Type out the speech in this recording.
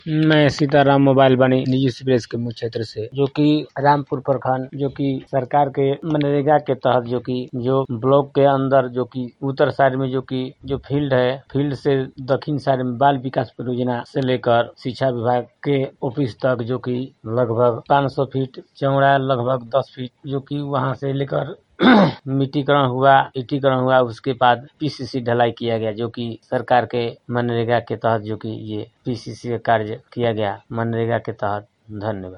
मैं सीताराम मोबाइल बनी निजी एक्सप्रेस के मुख्य क्षेत्र से, जो कि रामपुर प्रखंड, जो कि सरकार के मनरेगा के तहत जो ब्लॉक के अंदर जो कि उत्तर साइड में जो फील्ड है, फील्ड से दक्षिण साइड में बाल विकास परियोजना से लेकर शिक्षा विभाग के ऑफिस तक, जो कि लगभग 500 फीट चौड़ा, लगभग 10 फीट, जो कि वहां से लेकर मिट्टीकरण हुआ, ईटीकरण हुआ, उसके बाद पीसीसी ढलाई किया गया, जो कि सरकार के मनरेगा के तहत जो कि ये पीसीसी का कार्य किया गया मनरेगा के तहत। धन्यवाद।